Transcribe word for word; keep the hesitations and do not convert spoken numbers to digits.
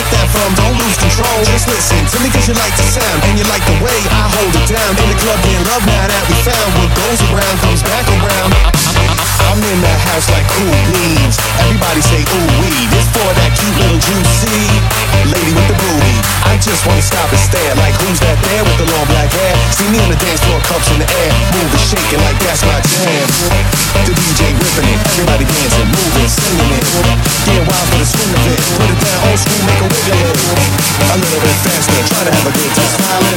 get that from, don't lose control. Just listen to me cause you like the sound, and you like the way I hold it down. In the club getting love now that we found. What goes around comes back around. I'm in that house like cool beans. Everybody say ooh wee. This for that cute little juicy lady with the booty. I just wanna stop and stare, like who's that there with the long black hair? See me on the dance floor, cups in the air, moving, shaking like that's my jam. The D J ripping it, everybody dancing, moving, singing it, getting wild for the swing of it. Put it down, old school, make a wiggle it. A little bit faster, try to have a good time. Smiling